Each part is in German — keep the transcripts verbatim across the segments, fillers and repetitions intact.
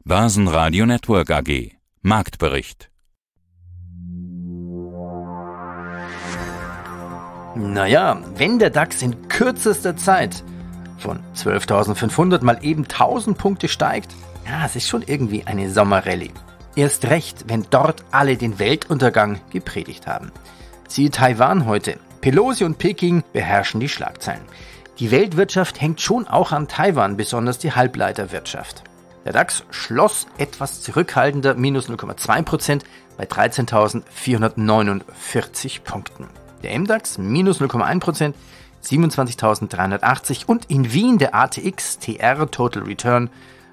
Börsenradio Network A G. Marktbericht. Naja, wenn der DAX in kürzester Zeit von zwölftausendfünfhundert mal eben tausend Punkte steigt, ja, es ist schon irgendwie eine Sommerrallye. Erst recht, wenn dort alle den Weltuntergang gepredigt haben. Siehe Taiwan heute. Pelosi und Peking beherrschen die Schlagzeilen. Die Weltwirtschaft hängt schon auch an Taiwan, besonders die Halbleiterwirtschaft. Der DAX schloss etwas zurückhaltender, minus null Komma zwei Prozent, bei dreizehntausendvierhundertneunundvierzig Punkten. Der M DAX minus null Komma eins Prozent, siebenundzwanzigtausenddreihundertachtzig und in Wien der A T X T R Total Return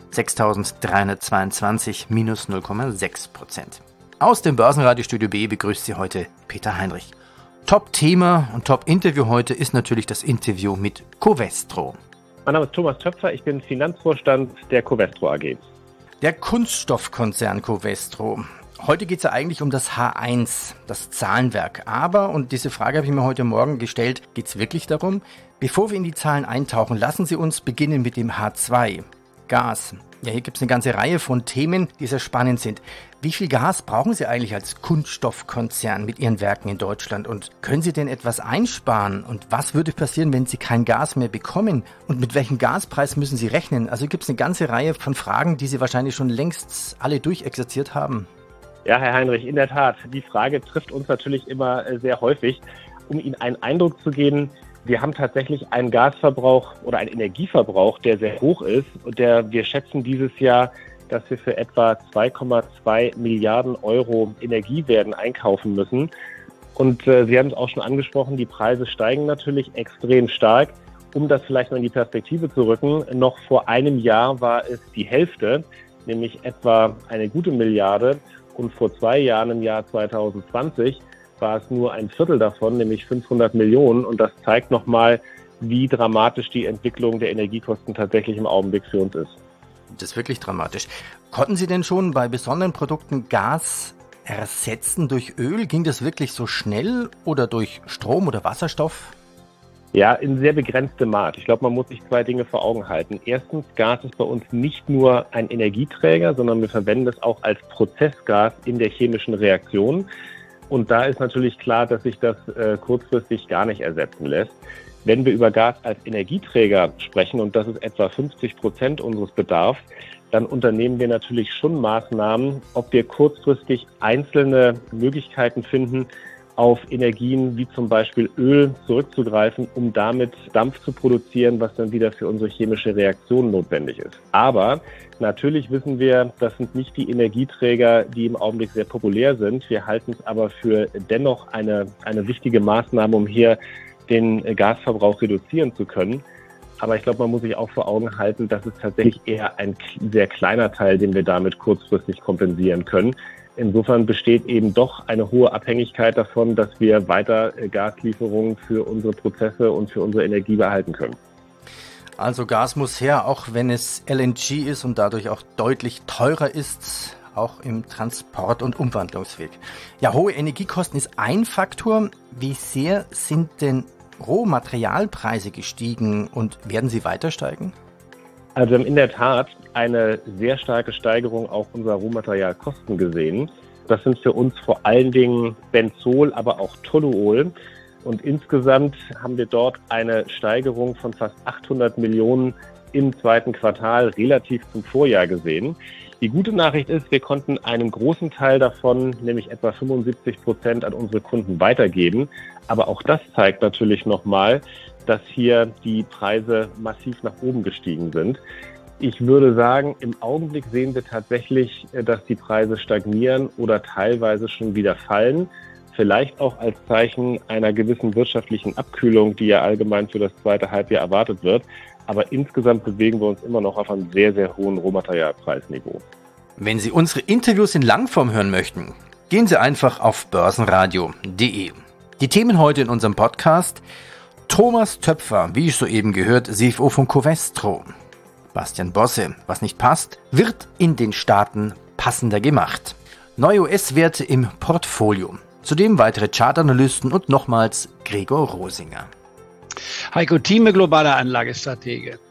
sechstausenddreihundertzweiundzwanzig, minus null Komma sechs Prozent. Aus dem Börsenradiostudio B begrüßt Sie heute Peter Heinrich. Top-Thema und Top-Interview heute ist natürlich das Interview mit Covestro. Mein Name ist Thomas Töpfer, ich bin Finanzvorstand der Covestro A G. Der Kunststoffkonzern Covestro. Heute geht es ja eigentlich um das H eins, das Zahlenwerk. Aber, und diese Frage habe ich mir heute Morgen gestellt, geht es wirklich darum? Bevor wir in die Zahlen eintauchen, lassen Sie uns beginnen mit dem H zwei, Gas. Ja, hier gibt es eine ganze Reihe von Themen, die sehr spannend sind. Wie viel Gas brauchen Sie eigentlich als Kunststoffkonzern mit Ihren Werken in Deutschland? Und können Sie denn etwas einsparen? Und was würde passieren, wenn Sie kein Gas mehr bekommen? Und mit welchem Gaspreis müssen Sie rechnen? Also gibt es eine ganze Reihe von Fragen, die Sie wahrscheinlich schon längst alle durchexerziert haben. Ja, Herr Heinrich, in der Tat. Die Frage trifft uns natürlich immer sehr häufig. Um Ihnen einen Eindruck zu geben, wir haben tatsächlich einen Gasverbrauch oder einen Energieverbrauch, der sehr hoch ist. Und der, wir schätzen dieses Jahr, dass wir für etwa zwei Komma zwei Milliarden Euro Energie werden einkaufen müssen. Und äh, Sie haben es auch schon angesprochen, die Preise steigen natürlich extrem stark. Um das vielleicht mal in die Perspektive zu rücken, noch vor einem Jahr war es die Hälfte, nämlich etwa eine gute Milliarde. Und vor zwei Jahren, im Jahr zweitausendzwanzig, war es nur ein Viertel davon, nämlich fünfhundert Millionen. Und das zeigt nochmal, wie dramatisch die Entwicklung der Energiekosten tatsächlich im Augenblick für uns ist. Das ist wirklich dramatisch. Konnten Sie denn schon bei besonderen Produkten Gas ersetzen durch Öl? Ging das wirklich so schnell oder durch Strom oder Wasserstoff? Ja, in sehr begrenztem Maß. Ich glaube, man muss sich zwei Dinge vor Augen halten. Erstens, Gas ist bei uns nicht nur ein Energieträger, sondern wir verwenden es auch als Prozessgas in der chemischen Reaktion. Und da ist natürlich klar, dass sich das äh, kurzfristig gar nicht ersetzen lässt. Wenn wir über Gas als Energieträger sprechen, und das ist etwa fünfzig Prozent unseres Bedarfs, dann unternehmen wir natürlich schon Maßnahmen, ob wir kurzfristig einzelne Möglichkeiten finden, auf Energien wie zum Beispiel Öl zurückzugreifen, um damit Dampf zu produzieren, was dann wieder für unsere chemische Reaktion notwendig ist. Aber natürlich wissen wir, das sind nicht die Energieträger, die im Augenblick sehr populär sind. Wir halten es aber für dennoch eine, eine wichtige Maßnahme, um hier den Gasverbrauch reduzieren zu können. Aber ich glaube, man muss sich auch vor Augen halten, dass es tatsächlich eher ein sehr kleiner Teil, den wir damit kurzfristig kompensieren können. Insofern besteht eben doch eine hohe Abhängigkeit davon, dass wir weiter Gaslieferungen für unsere Prozesse und für unsere Energie behalten können. Also Gas muss her, auch wenn es L N G ist und dadurch auch deutlich teurer ist, auch im Transport- und Umwandlungsweg. Ja, hohe Energiekosten ist ein Faktor. Wie sehr sind denn Rohmaterialpreise gestiegen und werden sie weiter steigen? Also wir haben in der Tat eine sehr starke Steigerung auch unserer Rohmaterialkosten gesehen. Das sind für uns vor allen Dingen Benzol, aber auch Toluol. Und insgesamt haben wir dort eine Steigerung von fast achthundert Millionen im zweiten Quartal relativ zum Vorjahr gesehen. Die gute Nachricht ist, wir konnten einen großen Teil davon, nämlich etwa fünfundsiebzig Prozent, an unsere Kunden weitergeben. Aber auch das zeigt natürlich nochmal, dass hier die Preise massiv nach oben gestiegen sind. Ich würde sagen, im Augenblick sehen wir tatsächlich, dass die Preise stagnieren oder teilweise schon wieder fallen. Vielleicht auch als Zeichen einer gewissen wirtschaftlichen Abkühlung, die ja allgemein für das zweite Halbjahr erwartet wird. Aber insgesamt bewegen wir uns immer noch auf einem sehr, sehr hohen Rohmaterialpreisniveau. Wenn Sie unsere Interviews in Langform hören möchten, gehen Sie einfach auf börsenradio punkt de. Die Themen heute in unserem Podcast: Thomas Töpfer, wie ich soeben gehört, C F O von Covestro. Bastian Bosse, was nicht passt, wird in den Staaten passender gemacht. Neue U S-Werte im Portfolio. Zudem weitere Chartanalysten und nochmals Gregor Rosinger. Heiko Thieme, globaler Anlagestratege.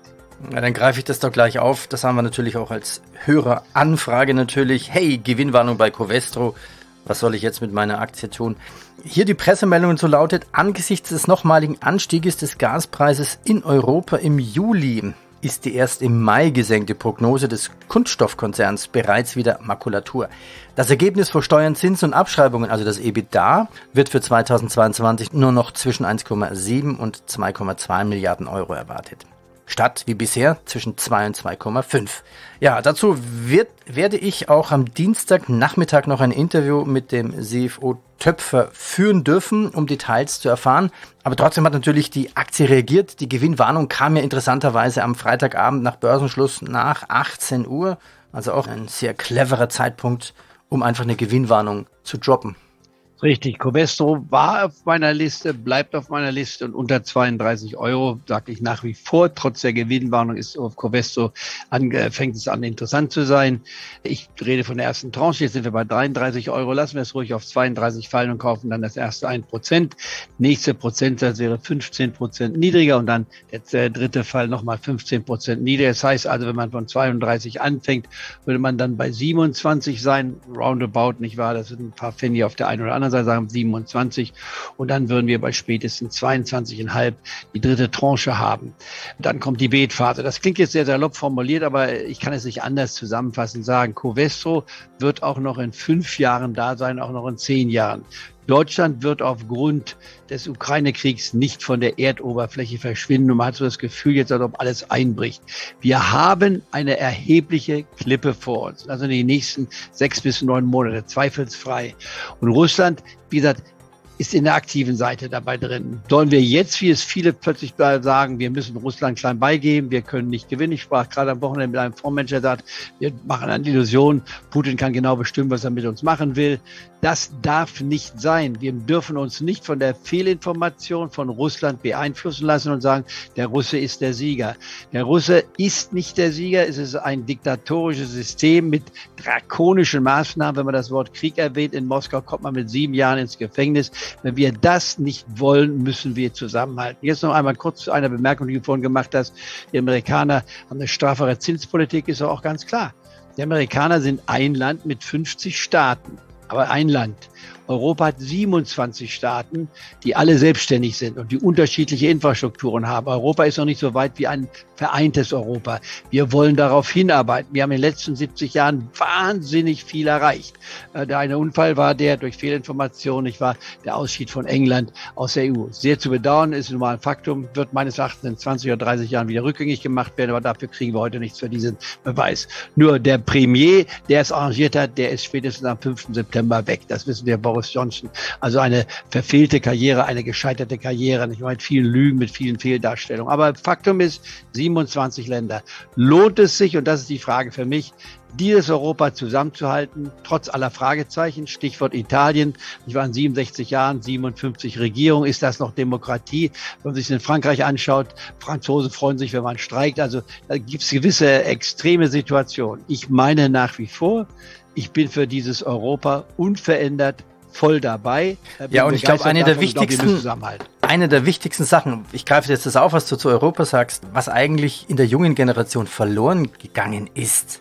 Ja, dann greife ich das doch gleich auf. Das haben wir natürlich auch als Höreranfrage natürlich. Hey, Gewinnwarnung bei Covestro. Was soll ich jetzt mit meiner Aktie tun? Hier die Pressemeldung so lautet, angesichts des nochmaligen Anstieges des Gaspreises in Europa im Juli ist die erst im Mai gesenkte Prognose des Kunststoffkonzerns bereits wieder Makulatur. Das Ergebnis vor Steuern, Zinsen und Abschreibungen, also das EBITDA, wird für zweitausendzweiundzwanzig nur noch zwischen eins Komma sieben und zwei Komma zwei Milliarden Euro erwartet. Statt wie bisher zwischen zwei und zwei Komma fünf. Ja, dazu wird, werde ich auch am Dienstagnachmittag noch ein Interview mit dem C F O Töpfer führen dürfen, um Details zu erfahren. Aber trotzdem hat natürlich die Aktie reagiert. Die Gewinnwarnung kam ja interessanterweise am Freitagabend nach Börsenschluss nach achtzehn Uhr. Also auch ein sehr cleverer Zeitpunkt, um einfach eine Gewinnwarnung zu droppen. Richtig, Covestro war auf meiner Liste, bleibt auf meiner Liste und unter zweiunddreißig Euro, sage ich nach wie vor. Trotz der Gewinnwarnung ist auf Covestro an, fängt es an interessant zu sein. Ich rede von der ersten Tranche, jetzt sind wir bei dreiunddreißig Euro. Lassen wir es ruhig auf zweiunddreißig fallen und kaufen dann das erste ein Prozent. Nächste Prozentsatz wäre fünfzehn Prozent niedriger und dann der dritte Fall nochmal fünfzehn Prozent niedriger. Das heißt also, wenn man von zweiunddreißig anfängt, würde man dann bei siebenundzwanzig sein, roundabout, nicht wahr? Das sind ein paar Pfennig auf der einen oder anderen sagen siebenundzwanzig und dann würden wir bei spätestens zweiundzwanzig Komma fünf die dritte Tranche haben. Dann kommt die Beetphase. Das klingt jetzt sehr salopp formuliert, aber ich kann es nicht anders zusammenfassend sagen. Covestro wird auch noch in fünf Jahren da sein, auch noch in zehn Jahren. Deutschland wird aufgrund des Ukraine-Kriegs nicht von der Erdoberfläche verschwinden und man hat so das Gefühl jetzt, als ob alles einbricht. Wir haben eine erhebliche Klippe vor uns, also in den nächsten sechs bis neun Monate, zweifelsfrei. Und Russland, wie gesagt, ist in der aktiven Seite dabei drin. Sollen wir jetzt, wie es viele plötzlich sagen, wir müssen Russland klein beigeben, wir können nicht gewinnen. Ich sprach gerade am Wochenende mit einem Fondsmanager, der sagt, wir machen eine Illusion, Putin kann genau bestimmen, was er mit uns machen will. Das darf nicht sein. Wir dürfen uns nicht von der Fehlinformation von Russland beeinflussen lassen und sagen, der Russe ist der Sieger. Der Russe ist nicht der Sieger. Es ist ein diktatorisches System mit drakonischen Maßnahmen. Wenn man das Wort Krieg erwähnt, in Moskau kommt man mit sieben Jahren ins Gefängnis. Wenn wir das nicht wollen, müssen wir zusammenhalten. Jetzt noch einmal kurz zu einer Bemerkung, die du vorhin gemacht hast. Die Amerikaner haben eine straffere Zinspolitik, ist auch ganz klar. Die Amerikaner sind ein Land mit fünfzig Staaten, aber ein Land. Europa hat siebenundzwanzig Staaten, die alle selbstständig sind und die unterschiedliche Infrastrukturen haben. Europa ist noch nicht so weit wie ein vereintes Europa. Wir wollen darauf hinarbeiten. Wir haben in den letzten siebzig Jahren wahnsinnig viel erreicht. Der eine Unfall war der durch Fehlinformation, nicht wahr, der Ausschied von England aus der E U. Sehr zu bedauern, ist nun mal ein Faktum, wird meines Erachtens in zwanzig oder dreißig Jahren wieder rückgängig gemacht werden, aber dafür kriegen wir heute nichts für diesen Beweis. Nur der Premier, der es arrangiert hat, der ist spätestens am fünften September weg. Das wissen wir, Boris Johnson. Also eine verfehlte Karriere, eine gescheiterte Karriere, nicht wahr, mit vielen Lügen, mit vielen Fehldarstellungen. Aber Faktum ist, siebenundzwanzig Länder. Lohnt es sich, und das ist die Frage für mich, dieses Europa zusammenzuhalten, trotz aller Fragezeichen, Stichwort Italien, ich war in siebenundsechzig Jahren, siebenundfünfzig Regierung, ist das noch Demokratie? Wenn man sich in Frankreich anschaut, Franzosen freuen sich, wenn man streikt, also da gibt es gewisse extreme Situationen. Ich meine nach wie vor, ich bin für dieses Europa unverändert voll dabei. Ja, und ich glaube, eine der wichtigsten, eine der wichtigsten Sachen, ich greife jetzt das auf, was du zu Europa sagst, was eigentlich in der jungen Generation verloren gegangen ist.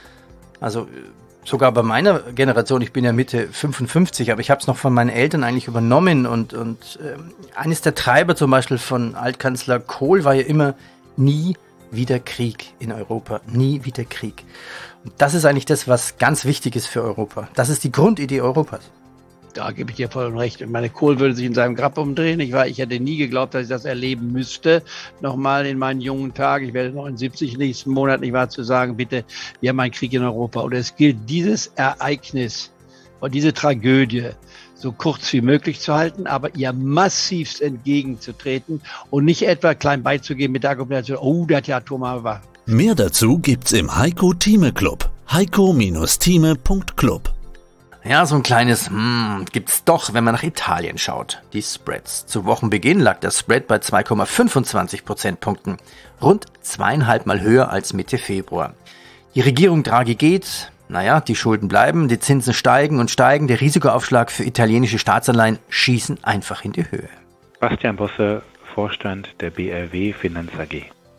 Also sogar bei meiner Generation, ich bin ja Mitte fünfundfünfzig, aber ich habe es noch von meinen Eltern eigentlich übernommen und, und äh, eines der Treiber zum Beispiel von Altkanzler Kohl war ja immer, nie wieder Krieg in Europa, nie wieder Krieg. Und das ist eigentlich das, was ganz wichtig ist für Europa. Das ist die Grundidee Europas. Da gebe ich dir voll recht. Und meine Kohl würde sich in seinem Grab umdrehen. Ich war, ich hätte nie geglaubt, dass ich das erleben müsste. Nochmal in meinen jungen Tagen. Ich werde neunundsiebzig nächsten Monat, nicht wahr, zu sagen, bitte, wir haben einen Krieg in Europa. Und es gilt, dieses Ereignis und diese Tragödie so kurz wie möglich zu halten, aber ihr massivst entgegenzutreten und nicht etwa klein beizugeben mit der Argumentation, oh, der hat ja Atomwaffen. Mehr dazu gibt's im Heiko Thieme Club. heiko Thieme Punkt club. Ja, so ein kleines hm, gibt's doch, wenn man nach Italien schaut. Die Spreads. Zu Wochenbeginn lag der Spread bei zwei Komma fünfundzwanzig Prozentpunkten. Rund zweieinhalb Mal höher als Mitte Februar. Die Regierung Draghi geht, naja, die Schulden bleiben, die Zinsen steigen und steigen, der Risikoaufschlag für italienische Staatsanleihen schießen einfach in die Höhe. Bastian Bosse, Vorstand der B R W Finanz A G.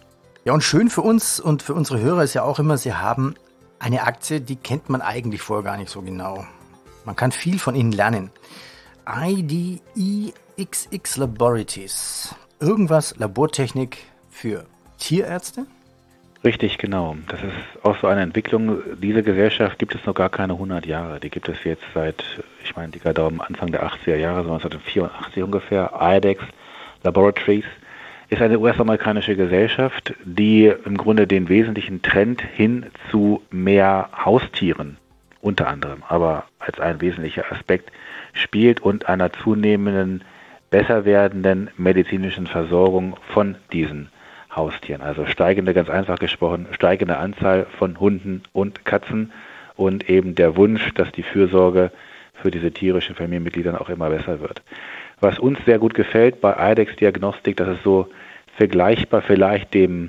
Ja, und schön für uns und für unsere Hörer ist ja auch immer, Sie haben eine Aktie, die kennt man eigentlich vorher gar nicht so genau. Man kann viel von ihnen lernen. I D E X X Laboratories. Irgendwas Labortechnik für Tierärzte? Richtig, genau. Das ist auch so eine Entwicklung. Diese Gesellschaft gibt es noch gar keine hundert Jahre. Die gibt es jetzt seit, ich meine, dicker Daumen, Anfang der achtziger Jahre, so neunzehnhundertvierundachtzig ungefähr. I D E X Laboratories ist eine U S-amerikanische Gesellschaft, die im Grunde den wesentlichen Trend hin zu mehr Haustieren unter anderem, aber als ein wesentlicher Aspekt spielt und einer zunehmenden, besser werdenden medizinischen Versorgung von diesen Haustieren. Also steigende, ganz einfach gesprochen, steigende Anzahl von Hunden und Katzen und eben der Wunsch, dass die Fürsorge für diese tierischen Familienmitglieder auch immer besser wird. Was uns sehr gut gefällt bei I D E X Diagnostik, das ist so vergleichbar vielleicht dem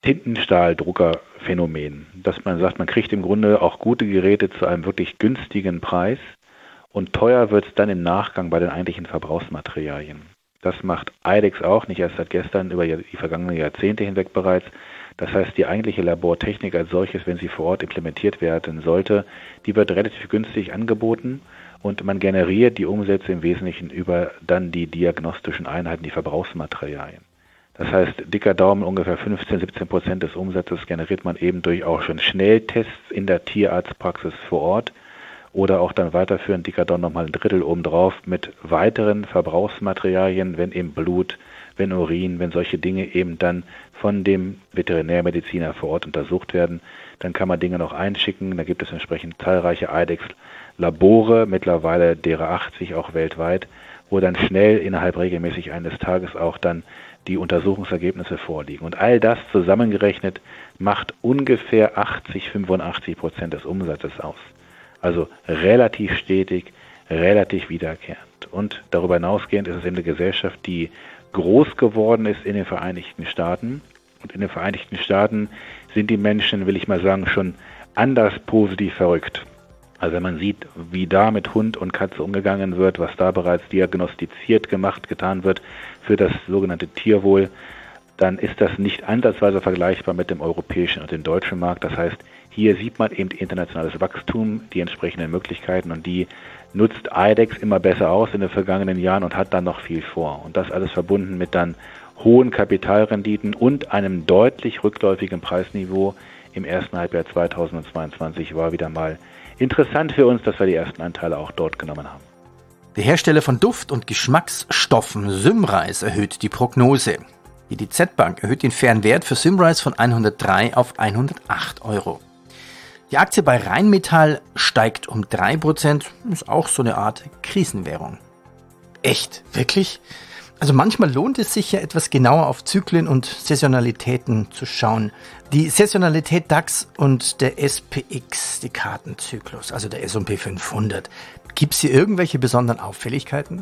Tintenstahldruckerphänomen, dass man sagt, man kriegt im Grunde auch gute Geräte zu einem wirklich günstigen Preis und teuer wird es dann im Nachgang bei den eigentlichen Verbrauchsmaterialien. Das macht I D E X auch, nicht erst seit gestern, über die vergangenen Jahrzehnte hinweg bereits. Das heißt, die eigentliche Labortechnik als solches, wenn sie vor Ort implementiert werden sollte, die wird relativ günstig angeboten und man generiert die Umsätze im Wesentlichen über dann die diagnostischen Einheiten, die Verbrauchsmaterialien. Das heißt, dicker Daumen, ungefähr fünfzehn, siebzehn Prozent des Umsatzes generiert man eben durch auch schon Schnelltests in der Tierarztpraxis vor Ort oder auch dann weiterführend, dicker Daumen nochmal ein Drittel obendrauf mit weiteren Verbrauchsmaterialien, wenn eben Blut, wenn Urin, wenn solche Dinge eben dann von dem Veterinärmediziner vor Ort untersucht werden, dann kann man Dinge noch einschicken. Da gibt es entsprechend zahlreiche I D E X-Labore, mittlerweile derer achtzig auch weltweit, wo dann schnell innerhalb regelmäßig eines Tages auch dann die Untersuchungsergebnisse vorliegen. Und all das zusammengerechnet macht ungefähr achtzig, fünfundachtzig Prozent des Umsatzes aus. Also relativ stetig, relativ wiederkehrend. Und darüber hinausgehend ist es eben eine Gesellschaft, die groß geworden ist in den Vereinigten Staaten. Und in den Vereinigten Staaten sind die Menschen, will ich mal sagen, schon anders positiv verrückt. Also wenn man sieht, wie da mit Hund und Katze umgegangen wird, was da bereits diagnostiziert gemacht, getan wird für das sogenannte Tierwohl, dann ist das nicht ansatzweise vergleichbar mit dem europäischen und dem deutschen Markt. Das heißt, hier sieht man eben internationales Wachstum, die entsprechenden Möglichkeiten und die nutzt I D E X immer besser aus in den vergangenen Jahren und hat dann noch viel vor. Und das alles verbunden mit dann hohen Kapitalrenditen und einem deutlich rückläufigen Preisniveau im ersten Halbjahr zweitausendzweiundzwanzig war wieder mal interessant für uns, dass wir die ersten Anteile auch dort genommen haben. Der Hersteller von Duft- und Geschmacksstoffen Symrise erhöht die Prognose. Die D Z Bank erhöht den fairen Wert für Symrise von hundertdrei auf hundertacht Euro. Die Aktie bei Rheinmetall steigt um drei Prozent, ist auch so eine Art Krisenwährung. Echt? Wirklich? Also manchmal lohnt es sich ja etwas genauer auf Zyklen und Saisonalitäten zu schauen. Die Saisonalität DAX und der S P X, die Kartenzyklus, also der S und P fünfhundert. Gibt es hier irgendwelche besonderen Auffälligkeiten?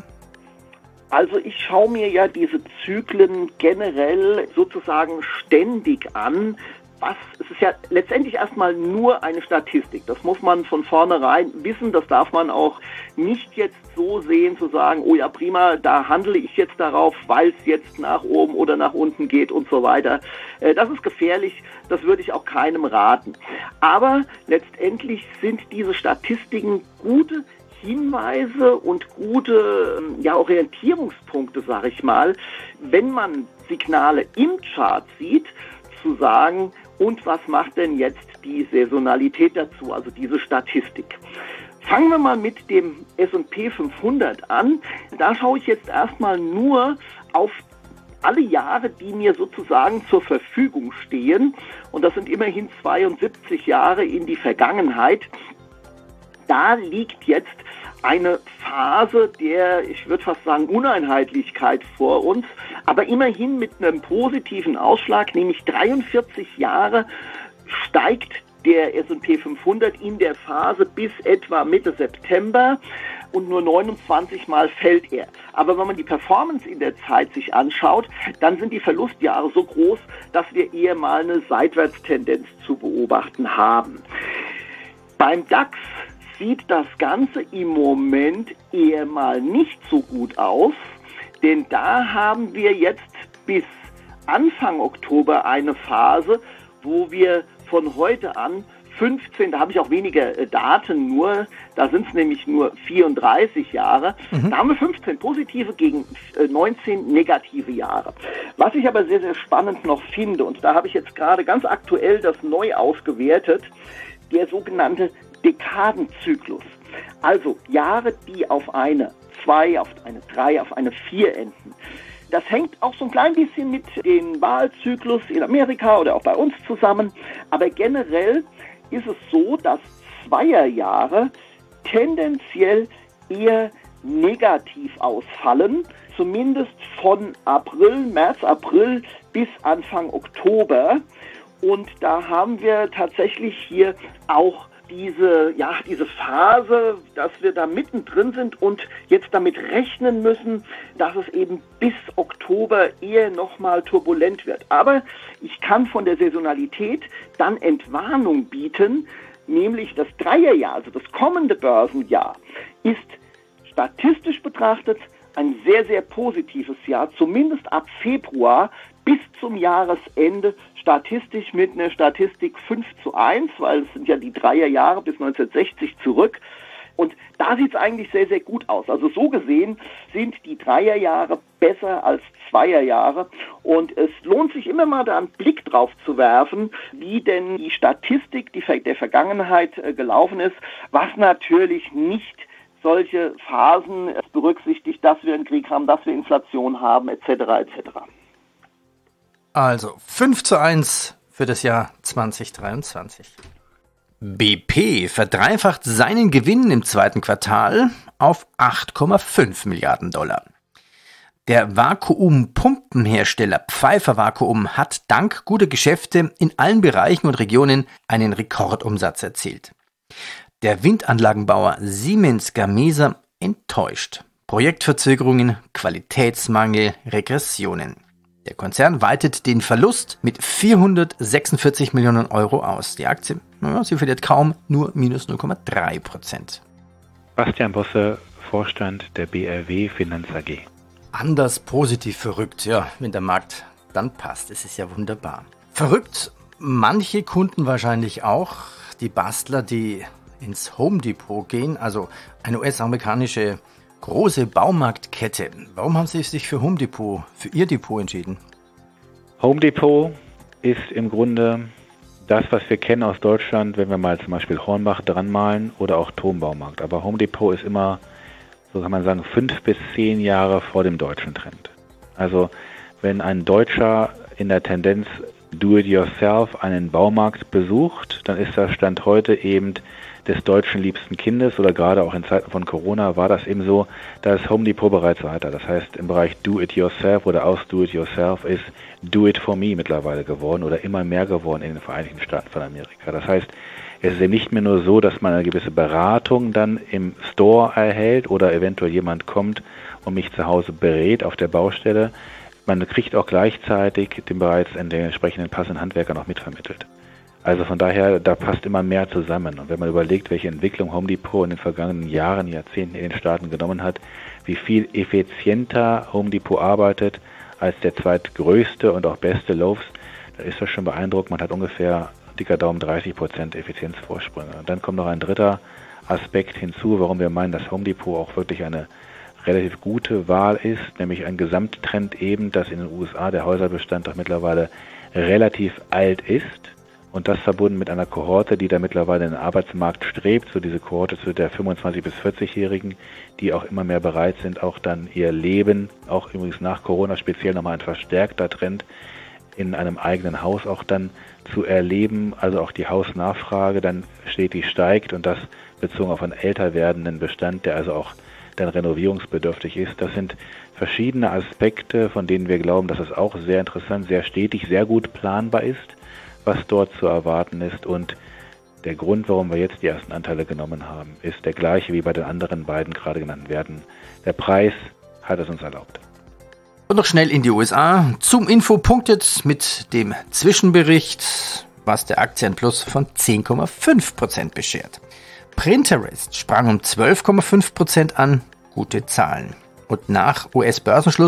Also ich schaue mir ja diese Zyklen generell sozusagen ständig an. Was, es ist ja letztendlich erstmal nur eine Statistik. Das muss man von vornherein wissen. Das darf man auch nicht jetzt so sehen, zu sagen, oh ja prima, da handle ich jetzt darauf, weil es jetzt nach oben oder nach unten geht und so weiter. Das ist gefährlich. Das würde ich auch keinem raten. Aber letztendlich sind diese Statistiken gute Hinweise und gute ja, Orientierungspunkte, sage ich mal, wenn man Signale im Chart sieht, zu sagen, und was macht denn jetzt die Saisonalität dazu, also diese Statistik. Fangen wir mal mit dem S und P fünfhundert an. Da schaue ich jetzt erstmal nur auf alle Jahre, die mir sozusagen zur Verfügung stehen. Und das sind immerhin zweiundsiebzig Jahre in die Vergangenheit. Da liegt jetzt eine Phase der, ich würde fast sagen, Uneinheitlichkeit vor uns, aber immerhin mit einem positiven Ausschlag, nämlich dreiundvierzig Jahre steigt der S und P fünfhundert in der Phase bis etwa Mitte September und nur neunundzwanzig Mal fällt er. Aber wenn man die Performance in der Zeit sich anschaut, dann sind die Verlustjahre so groß, dass wir eher mal eine Seitwärtstendenz zu beobachten haben. Beim DAX sieht das Ganze im Moment eher mal nicht so gut aus, denn da haben wir jetzt bis Anfang Oktober eine Phase, wo wir von heute an fünfzehn, da habe ich auch weniger äh, Daten nur, da sind es nämlich nur vierunddreißig Jahre, mhm. da haben wir fünfzehn positive gegen äh, neunzehn negative Jahre. Was ich aber sehr, sehr spannend noch finde, und da habe ich jetzt gerade ganz aktuell das neu ausgewertet, der sogenannte Dekadenzyklus. Also Jahre, die auf eine zwei, auf eine drei, auf eine vier enden. Das hängt auch so ein klein bisschen mit dem Wahlzyklus in Amerika oder auch bei uns zusammen. Aber generell ist es so, dass Zweierjahre tendenziell eher negativ ausfallen, zumindest von April, März, April bis Anfang Oktober. Und da haben wir tatsächlich hier auch diese, ja, diese Phase, dass wir da mittendrin sind und jetzt damit rechnen müssen, dass es eben bis Oktober eher nochmal turbulent wird. Aber ich kann von der Saisonalität dann Entwarnung bieten, nämlich das Dreierjahr, also das kommende Börsenjahr, ist statistisch betrachtet ein sehr, sehr positives Jahr, zumindest ab Februar bis zum Jahresende statistisch mit einer Statistik fünf zu eins, weil es sind ja die Dreierjahre bis neunzehnhundertsechzig zurück. Und da sieht es eigentlich sehr, sehr gut aus. Also so gesehen sind die Dreierjahre besser als Zweierjahre. Und es lohnt sich immer mal da einen Blick drauf zu werfen, wie denn die Statistik die der Vergangenheit äh, gelaufen ist, was natürlich nicht solche Phasen berücksichtigt, dass wir einen Krieg haben, dass wir Inflation haben, et cetera et cetera. Also fünf zu eins für das Jahr zwanzig dreiundzwanzig. B P verdreifacht seinen Gewinn im zweiten Quartal auf acht Komma fünf Milliarden Dollar. Der Vakuumpumpenhersteller Pfeiffer Vakuum hat dank guter Geschäfte in allen Bereichen und Regionen einen Rekordumsatz erzielt. Der Windanlagenbauer Siemens Gamesa enttäuscht. Projektverzögerungen, Qualitätsmangel, Regressionen. Der Konzern weitet den Verlust mit vierhundertsechsundvierzig Millionen Euro aus. Die Aktie, naja, sie verliert kaum, nur minus null Komma drei Prozent. Bastian Bosse, Vorstand der B R W Finanz A G. Anders positiv verrückt, ja, wenn der Markt dann passt. Es ist ja wunderbar. Verrückt, manche Kunden wahrscheinlich auch, die Bastler, die ins Home Depot gehen, also eine U S-amerikanische große Baumarktkette. Warum haben Sie sich für Home Depot, für Ihr Depot entschieden? Home Depot ist im Grunde das, was wir kennen aus Deutschland, wenn wir mal zum Beispiel Hornbach dran malen oder auch Turmbaumarkt. Aber Home Depot ist immer, so kann man sagen, fünf bis zehn Jahre vor dem deutschen Trend. Also wenn ein Deutscher in der Tendenz Do-it-yourself einen Baumarkt besucht, dann ist das Stand heute eben des deutschen liebsten Kindes oder gerade auch in Zeiten von Corona war das eben so, da ist Home Depot bereits weiter. Das heißt, im Bereich Do-it-yourself oder aus Do-it-yourself ist Do-it-for-me mittlerweile geworden oder immer mehr geworden in den Vereinigten Staaten von Amerika. Das heißt, es ist eben nicht mehr nur so, dass man eine gewisse Beratung dann im Store erhält oder eventuell jemand kommt und mich zu Hause berät auf der Baustelle. Man kriegt auch gleichzeitig den bereits in den entsprechenden passenden Handwerker noch mitvermittelt. Also von daher, da passt immer mehr zusammen. Und wenn man überlegt, welche Entwicklung Home Depot in den vergangenen Jahren, Jahrzehnten in den Staaten genommen hat, wie viel effizienter Home Depot arbeitet als der zweitgrößte und auch beste Lowe's, dann ist das schon beeindruckend. Man hat ungefähr, dicker Daumen, dreißig Prozent Effizienzvorsprünge. Und dann kommt noch ein dritter Aspekt hinzu, warum wir meinen, dass Home Depot auch wirklich eine relativ gute Wahl ist, nämlich ein Gesamttrend eben, dass in den U S A der Häuserbestand doch mittlerweile relativ alt ist. Und das verbunden mit einer Kohorte, die da mittlerweile in den Arbeitsmarkt strebt, so diese Kohorte zu der fünfundzwanzig- bis vierzig-Jährigen, die auch immer mehr bereit sind, auch dann ihr Leben, auch übrigens nach Corona speziell nochmal ein verstärkter Trend, in einem eigenen Haus auch dann zu erleben, also auch die Hausnachfrage dann stetig steigt und das bezogen auf einen älter werdenden Bestand, der also auch dann renovierungsbedürftig ist. Das sind verschiedene Aspekte, von denen wir glauben, dass es auch sehr interessant, sehr stetig, sehr gut planbar ist, was dort zu erwarten ist. Und der Grund, warum wir jetzt die ersten Anteile genommen haben, ist der gleiche wie bei den anderen beiden gerade genannten Werten. Der Preis hat es uns erlaubt. Und noch schnell in die U S A. Zoom Info punktet mit dem Zwischenbericht, was der Aktienplus von zehn Komma fünf Prozent beschert. Pinterest sprang um zwölf Komma fünf Prozent an, gute Zahlen. Und nach U S-Börsenschluss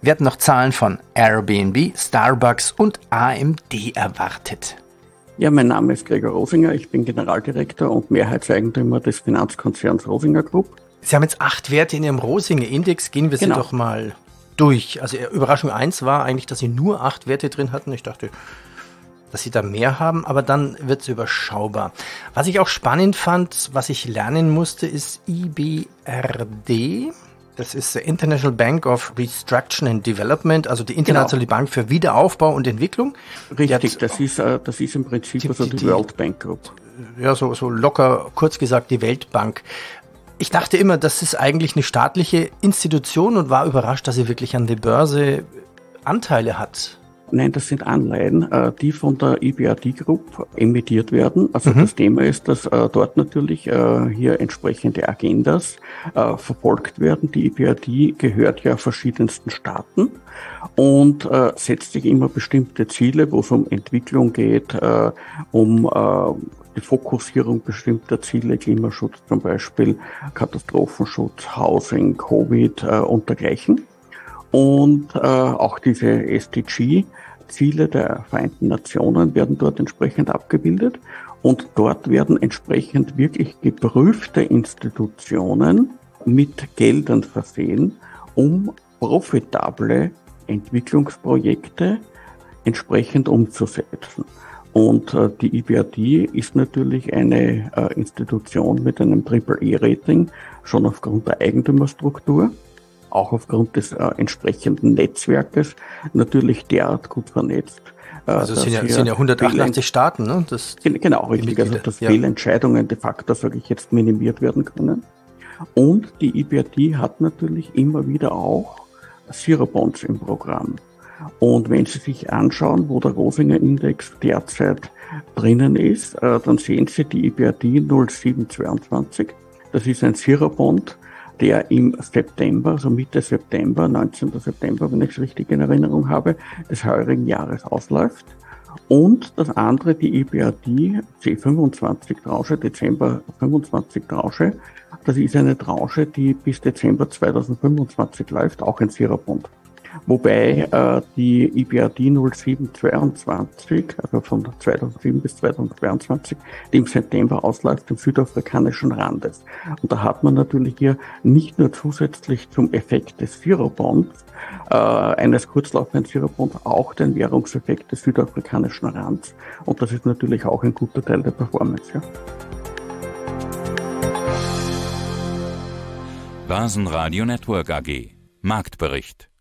Wir hatten noch Zahlen von Airbnb, Starbucks und A M D erwartet. Ja, mein Name ist Gregor Rosinger, ich bin Generaldirektor und Mehrheitseigentümer des Finanzkonzerns Rosinger Group. Sie haben jetzt acht Werte in Ihrem Rosinger-Index, gehen wir Genau. sie doch mal durch. Also Überraschung eins war eigentlich, dass Sie nur acht Werte drin hatten. Ich dachte, dass Sie da mehr haben, aber dann wird es überschaubar. Was ich auch spannend fand, was ich lernen musste, ist I B R D. Das ist der International Bank of Reconstruction and Development, also die internationale Genau. Bank für Wiederaufbau und Entwicklung. Richtig, das ist, äh, das ist im Prinzip Die- also die- die, die- World Bank Group. Ja, so, so locker, kurz gesagt, die Weltbank. Ich dachte immer, das ist eigentlich eine staatliche Institution und war überrascht, dass sie wirklich an der Börse Anteile hat. Nein, das sind Anleihen, äh, die von der I B R D Group emittiert werden. Also Mhm. das Thema ist, dass äh, dort natürlich äh, hier entsprechende Agendas äh, verfolgt werden. Die I B R D gehört ja verschiedensten Staaten und äh, setzt sich immer bestimmte Ziele, wo es um Entwicklung geht, äh, um äh, die Fokussierung bestimmter Ziele, Klimaschutz zum Beispiel, Katastrophenschutz, Housing, Covid äh, und dergleichen. Und äh, auch diese S D G-Ziele der Vereinten Nationen werden dort entsprechend abgebildet. Und dort werden entsprechend wirklich geprüfte Institutionen mit Geldern versehen, um profitable Entwicklungsprojekte entsprechend umzusetzen. Und äh, die I B R D ist natürlich eine äh, Institution mit einem Triple E-Rating, schon aufgrund der Eigentümerstruktur, auch aufgrund des äh, entsprechenden Netzwerkes, natürlich derart gut vernetzt. Äh, Also es dass sind ja, hier sind ja hundertachtundachtzig Fehlent- Staaten, ne? Das, Gen- Genau, richtig. Also Mitglieder, dass ja. Fehlentscheidungen de facto, sage ich jetzt, minimiert werden können. Und die I B R D hat natürlich immer wieder auch Zero-Bonds im Programm. Und wenn Sie sich anschauen, wo der Rosinger Index derzeit drinnen ist, äh, dann sehen Sie die I B R D null sieben zweiundzwanzig. Das ist ein Zero-Bond, der im September, also Mitte September, neunzehnten September, wenn ich es richtig in Erinnerung habe, des heurigen Jahres ausläuft. Und das andere, die I B R D C fünfundzwanzig Tranche, Dezember fünfundzwanzig Tranche, das ist eine Tranche, die bis Dezember zweitausendfünfundzwanzig läuft, auch ein Zero-Bond. Wobei äh, die I B R D null sieben zweiundzwanzig, also von zweitausendsieben bis zweitausendzweiundzwanzig, die im September ausläuft, im südafrikanischen Randes. Und da hat man natürlich hier nicht nur zusätzlich zum Effekt des Zero-Bonds, äh, eines kurzlaufenden Zero-Bonds, auch den Währungseffekt des südafrikanischen Rands. Und das ist natürlich auch ein guter Teil der Performance. Ja. Börsenradio Network A G. Marktbericht.